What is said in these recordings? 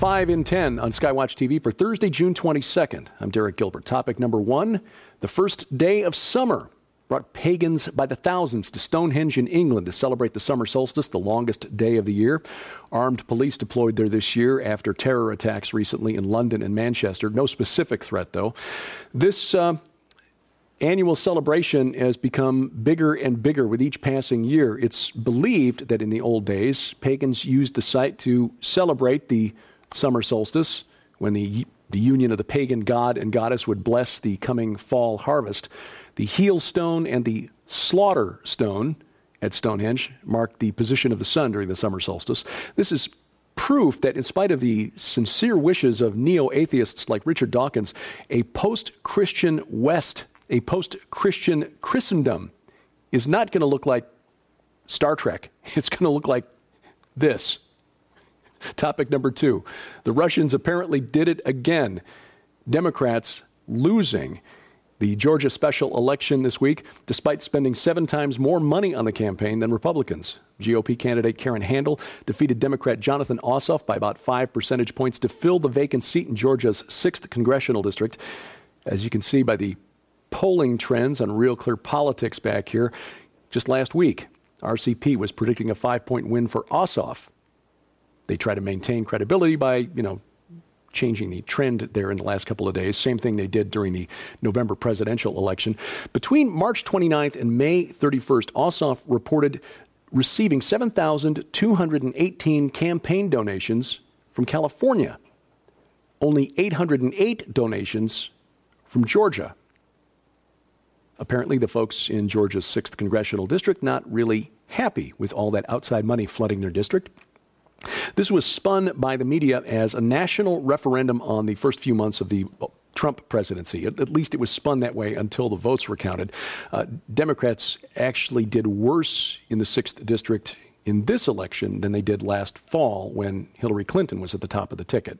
5 in 10 on Skywatch TV for Thursday, June 22nd. I'm Derek Gilbert. Topic number 1, the first day of summer brought pagans by the thousands to Stonehenge in England to celebrate the summer solstice, the longest day of the year. Armed police deployed there this year after terror attacks recently in London and Manchester. No specific threat, though. This annual celebration has become bigger and bigger with each passing year. It's believed that in the old days, pagans used the site to celebrate the summer solstice, when the union of the pagan god and goddess would bless the coming fall harvest. The heel stone and the slaughter stone at Stonehenge mark the position of the sun during the summer solstice. This is proof that in spite of the sincere wishes of neo-atheists like Richard Dawkins, a post-Christian West, a post-Christian Christendom is not going to look like Star Trek. It's going to look like this. Topic number 2. The Russians apparently did it again. Democrats losing the Georgia special election this week, despite spending 7 times more money on the campaign than Republicans. GOP candidate Karen Handel defeated Democrat Jonathan Ossoff by about 5 percentage points to fill the vacant seat in Georgia's 6th congressional district. As you can see by the polling trends on Real Clear Politics back here, just last week, RCP was predicting a 5-point win for Ossoff. They try to maintain credibility by, changing the trend there in the last couple of days. Same thing they did during the November presidential election. Between March 29th and May 31st, Ossoff reported receiving 7,218 campaign donations from California. Only 808 donations from Georgia. Apparently, the folks in Georgia's 6th congressional district not really happy with all that outside money flooding their district. This was spun by the media as a national referendum on the first few months of the Trump presidency. At least it was spun that way until the votes were counted. Democrats actually did worse in the 6th district in this election than they did last fall when Hillary Clinton was at the top of the ticket.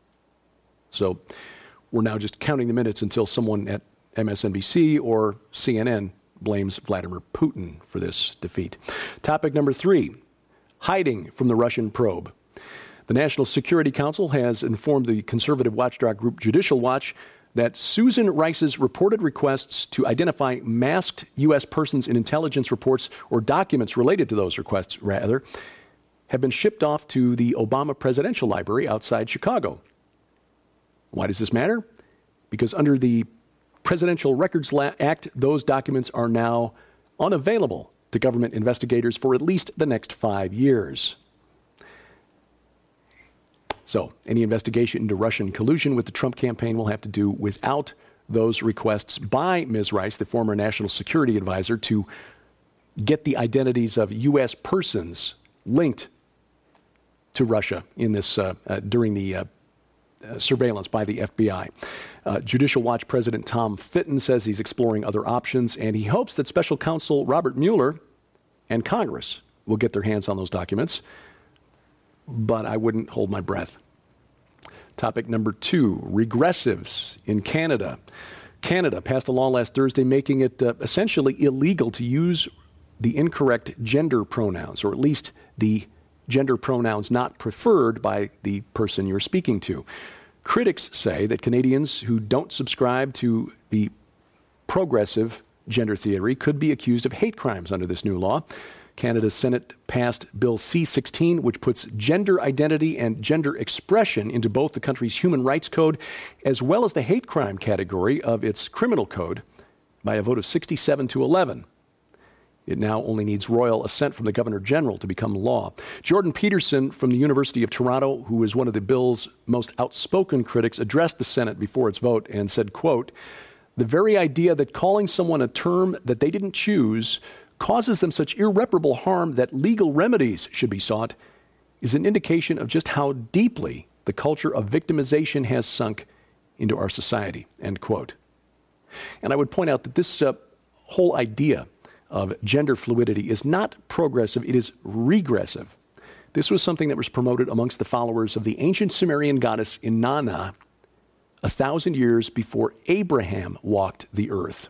So we're now just counting the minutes until someone at MSNBC or CNN blames Vladimir Putin for this defeat. Topic number 3. Hiding from the Russian probe. The National Security Council has informed the conservative watchdog group Judicial Watch that Susan Rice's reported requests to identify masked U.S. persons in intelligence reports or documents related to those requests, rather, have been shipped off to the Obama Presidential Library outside Chicago. Why does this matter? Because under the Presidential Records Act, those documents are now unavailable to government investigators for at least the next 5 years. So, any investigation into Russian collusion with the Trump campaign will have to do without those requests by Ms. Rice, the former national security advisor, to get the identities of U.S. persons linked to Russia in this during the surveillance by the FBI. Judicial Watch President Tom Fitton says he's exploring other options, and he hopes that Special Counsel Robert Mueller and Congress will get their hands on those documents. But I wouldn't hold my breath. Topic number 2, regressives in Canada. Canada passed a law last Thursday making it essentially illegal to use the incorrect gender pronouns, or at least the gender pronouns not preferred by the person you're speaking to. Critics say that Canadians who don't subscribe to the progressive gender theory could be accused of hate crimes under this new law. Canada's Senate passed Bill C-16, which puts gender identity and gender expression into both the country's human rights code as well as the hate crime category of its criminal code by a vote of 67 to 11. It now only needs royal assent from the Governor General to become law. Jordan Peterson from the University of Toronto, who is one of the bill's most outspoken critics, addressed the Senate before its vote and said, quote, "The very idea that calling someone a term that they didn't choose causes them such irreparable harm that legal remedies should be sought is an indication of just how deeply the culture of victimization has sunk into our society," end quote. And I would point out that this whole idea of gender fluidity is not progressive, it is regressive. This was something that was promoted amongst the followers of the ancient Sumerian goddess Inanna 1,000 years before Abraham walked the earth.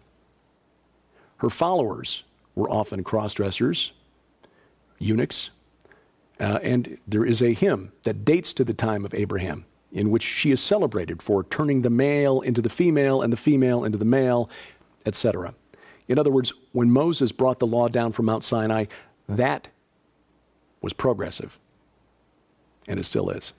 Her followers were often cross-dressers, eunuchs, And there is a hymn that dates to the time of Abraham, in which she is celebrated for turning the male into the female and the female into the male, etc. In other words, when Moses brought the law down from Mount Sinai, that was progressive, and it still is.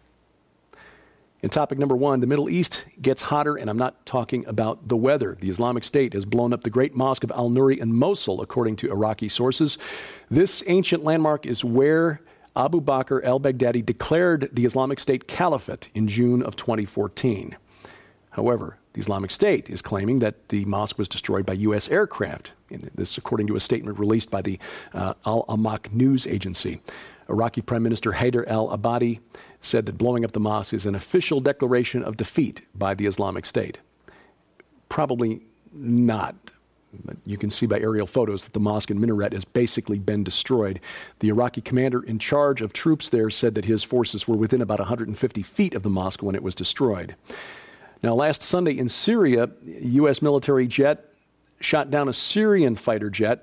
In topic number 1, the Middle East gets hotter, and I'm not talking about the weather. The Islamic State has blown up the great mosque of al-Nuri in Mosul, according to Iraqi sources. This ancient landmark is where Abu Bakr al-Baghdadi declared the Islamic State Caliphate in June of 2014. However, the Islamic State is claiming that the mosque was destroyed by U.S. aircraft. This, according to a statement released by the Al-Amaq news agency. Iraqi Prime Minister Haider al-Abadi said that blowing up the mosque is an official declaration of defeat by the Islamic State. Probably not. But you can see by aerial photos that the mosque and minaret has basically been destroyed. The Iraqi commander in charge of troops there said that his forces were within about 150 feet of the mosque when it was destroyed. Now, last Sunday in Syria, a U.S. military jet shot down a Syrian fighter jet.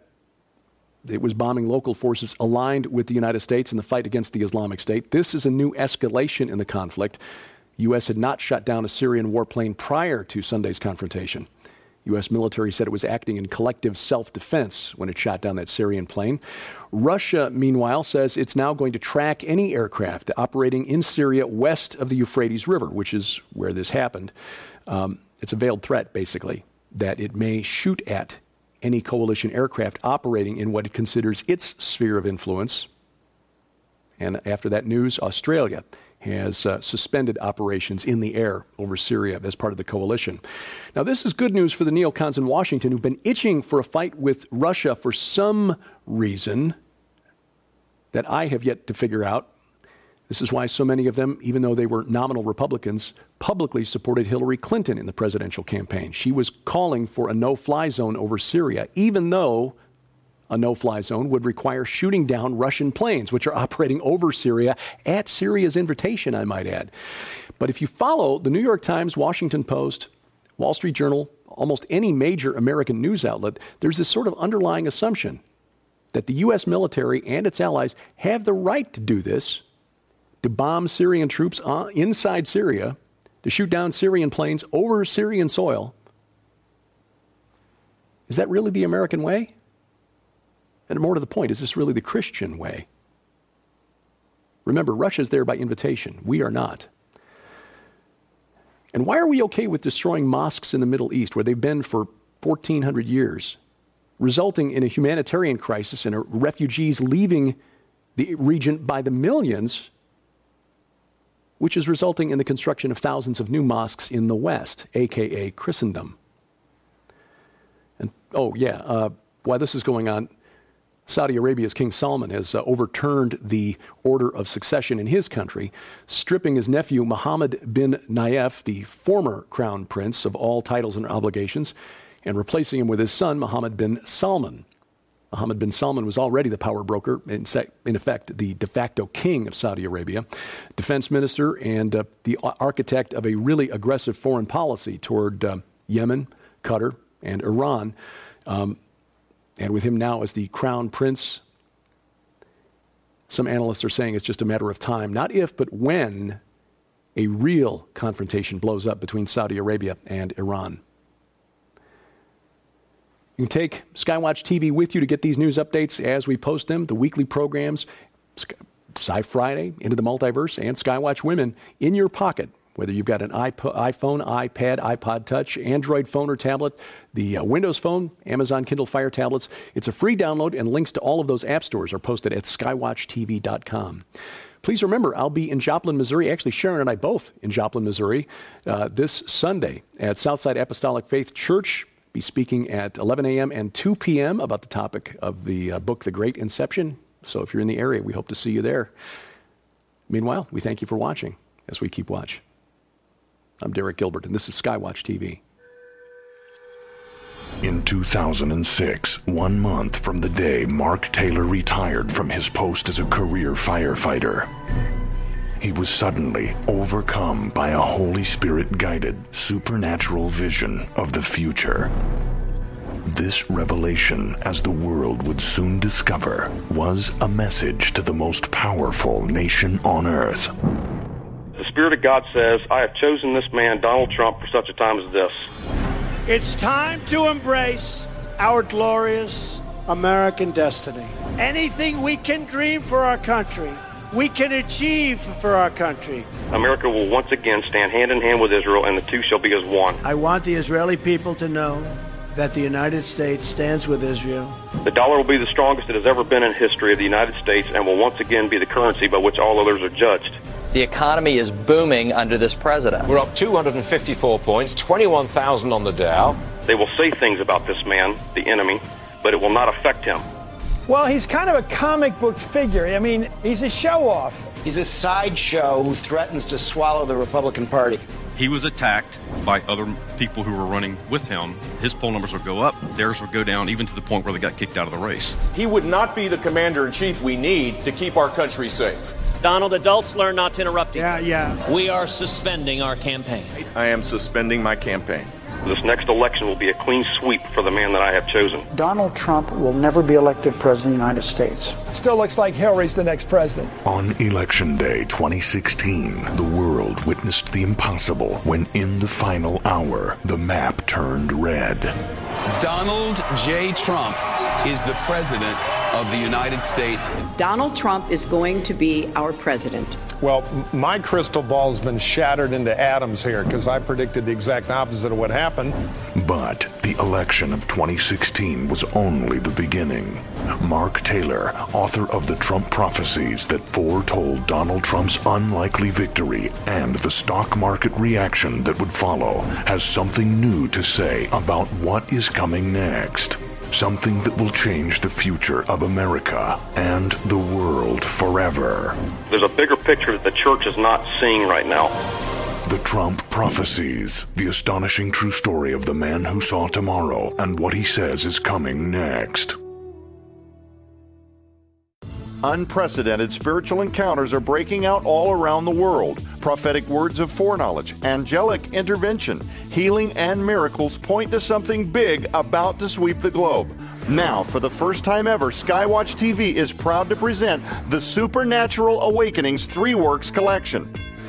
It was bombing local forces aligned with the United States in the fight against the Islamic State. This is a new escalation in the conflict. The U.S. had not shot down a Syrian warplane prior to Sunday's confrontation. U.S. military said it was acting in collective self-defense when it shot down that Syrian plane. Russia, meanwhile, says it's now going to track any aircraft operating in Syria west of the Euphrates River, which is where this happened. It's a veiled threat, basically, that it may shoot at any coalition aircraft operating in what it considers its sphere of influence. And after that news, Australia has suspended operations in the air over Syria as part of the coalition. Now, this is good news for the neocons in Washington who've been itching for a fight with Russia for some reason that I have yet to figure out. This is why so many of them, even though they were nominal Republicans, publicly supported Hillary Clinton in the presidential campaign. She was calling for a no-fly zone over Syria, even though a no-fly zone would require shooting down Russian planes, which are operating over Syria at Syria's invitation, I might add. But if you follow the New York Times, Washington Post, Wall Street Journal, almost any major American news outlet, there's this sort of underlying assumption that the U.S. military and its allies have the right to do this, to bomb Syrian troops inside Syria, to shoot down Syrian planes over Syrian soil. Is that really the American way? And more to the point, is this really the Christian way? Remember, Russia's there by invitation. We are not. And why are we okay with destroying mosques in the Middle East, where they've been for 1,400 years, resulting in a humanitarian crisis and refugees leaving the region by the millions, which is resulting in the construction of thousands of new mosques in the West, a.k.a. Christendom? And, while this is going on, Saudi Arabia's King Salman has overturned the order of succession in his country, stripping his nephew Mohammed bin Nayef, the former crown prince, of all titles and obligations, and replacing him with his son, Mohammed bin Salman. Mohammed bin Salman was already the power broker, in effect, the de facto king of Saudi Arabia, defense minister, and the architect of a really aggressive foreign policy toward Yemen, Qatar, and Iran. And with him now as the crown prince, some analysts are saying it's just a matter of time, not if, but when a real confrontation blows up between Saudi Arabia and Iran. You can take Skywatch TV with you to get these news updates as we post them, the weekly programs, Sci Friday, Into the Multiverse, and Skywatch Women in your pocket. Whether you've got an iPhone, iPad, iPod Touch, Android phone or tablet, the Windows Phone, Amazon Kindle Fire tablets, it's a free download, and links to all of those app stores are posted at skywatchtv.com. Please remember, I'll be in Joplin, Missouri. Actually, Sharon and I both in Joplin, Missouri, this Sunday at Southside Apostolic Faith Church. Be speaking at 11 a.m. and 2 p.m. about the topic of the book, The Great Inception. So if you're in the area, we hope to see you there. Meanwhile, we thank you for watching as we keep watch. I'm Derek Gilbert, and this is Skywatch TV. In 2006, 1 month from the day Mark Taylor retired from his post as a career firefighter, he was suddenly overcome by a Holy Spirit-guided, supernatural vision of the future. This revelation, as the world would soon discover, was a message to the most powerful nation on earth. The Spirit of God says, I have chosen this man, Donald Trump, for such a time as this. It's time to embrace our glorious American destiny. Anything we can dream for our country, we can achieve for our country. America will once again stand hand in hand with Israel, and the two shall be as one. I want the Israeli people to know that the United States stands with Israel. The dollar will be the strongest it has ever been in history of the United States and will once again be the currency by which all others are judged. The economy is booming under this president. We're up 254 points, 21,000 on the Dow. They will say things about this man, the enemy, but it will not affect him. Well, he's kind of a comic book figure. I mean, he's a show-off. He's a sideshow who threatens to swallow the Republican Party. He was attacked by other people who were running with him. His poll numbers would go up, theirs would go down, even to the point where they got kicked out of the race. He would not be the commander-in-chief we need to keep our country safe. Donald, adults learn not to interrupt you. Yeah. We are suspending our campaign. I am suspending my campaign. This next election will be a clean sweep for the man that I have chosen. Donald Trump will never be elected president of the United States. It still looks like Hillary's the next president. On Election Day 2016, the world witnessed the impossible when in the final hour, the map turned red. Donald J. Trump is the president of the United States. Donald Trump is going to be our president. Well, my crystal ball's been shattered into atoms here because I predicted the exact opposite of what happened. But the election of 2016 was only the beginning. Mark Taylor, author of The Trump Prophecies that foretold Donald Trump's unlikely victory and the stock market reaction that would follow, has something new to say about what is coming next. Something that will change the future of America and the world forever. There's a bigger picture that the church is not seeing right now. The Trump Prophecies, the astonishing true story of the man who saw tomorrow and what he says is coming next. Unprecedented spiritual encounters are breaking out all around the world. Prophetic words of foreknowledge, angelic intervention, healing, and miracles point to something big about to sweep the globe. Now, for the first time ever, Skywatch TV is proud to present the Supernatural Awakenings 3 Works Collection.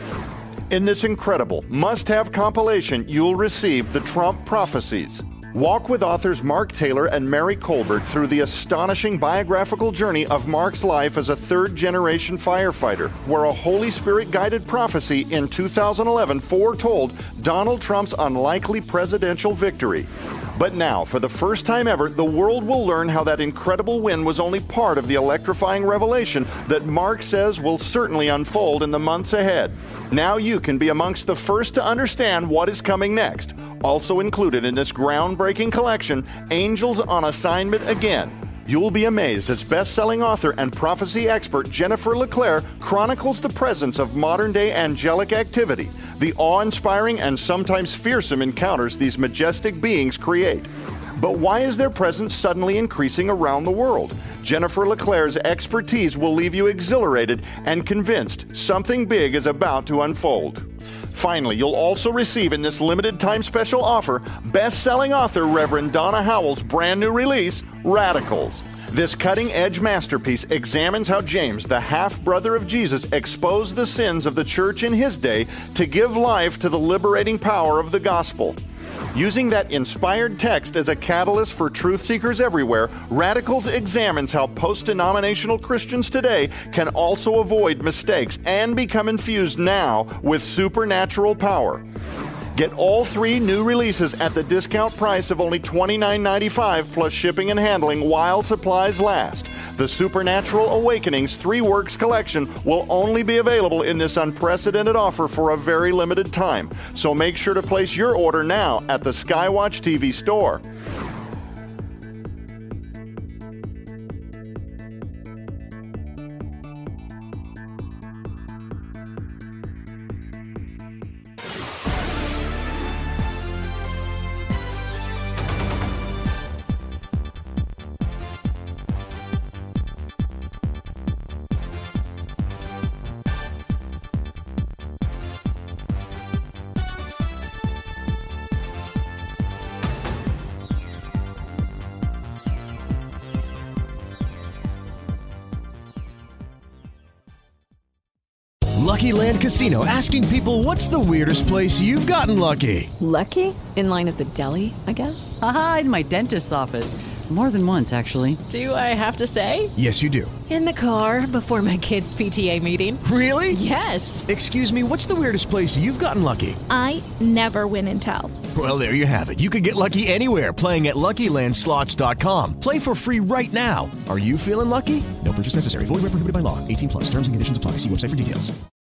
In this incredible, must-have compilation, you'll receive the Trump Prophecies. Walk with authors Mark Taylor and Mary Colbert through the astonishing biographical journey of Mark's life as a third-generation firefighter, where a Holy Spirit-guided prophecy in 2011 foretold Donald Trump's unlikely presidential victory. But now, for the first time ever, the world will learn how that incredible win was only part of the electrifying revelation that Mark says will certainly unfold in the months ahead. Now you can be amongst the first to understand what is coming next. Also included in this groundbreaking collection, Angels on Assignment Again. You'll be amazed as best-selling author and prophecy expert Jennifer LeClaire chronicles the presence of modern-day angelic activity, the awe-inspiring and sometimes fearsome encounters these majestic beings create. But why is their presence suddenly increasing around the world? Jennifer LeClaire's expertise will leave you exhilarated and convinced something big is about to unfold. Finally, you'll also receive in this limited time special offer best-selling author Reverend Donna Howell's brand new release, Radicals. This cutting-edge masterpiece examines how James, the half-brother of Jesus, exposed the sins of the church in his day to give life to the liberating power of the gospel. Using that inspired text as a catalyst for truth seekers everywhere, Radicals examines how post-denominational Christians today can also avoid mistakes and become infused now with supernatural power. Get all 3 new releases at the discount price of only $29.95 plus shipping and handling while supplies last. The Supernatural Awakenings 3 Works Collection will only be available in this unprecedented offer for a very limited time. So make sure to place your order now at the Skywatch TV store. Lucky Land Casino, asking people, what's the weirdest place you've gotten lucky? Lucky? In line at the deli, I guess? Aha, in my dentist's office. More than once, actually. Do I have to say? Yes, you do. In the car before my kids' PTA meeting. Really? Yes. Excuse me, what's the weirdest place you've gotten lucky? I never win and tell. Well, there you have it. You can get lucky anywhere, playing at LuckyLandSlots.com. Play for free right now. Are you feeling lucky? No purchase necessary. Void where prohibited by law. 18+. Terms and conditions apply. See website for details.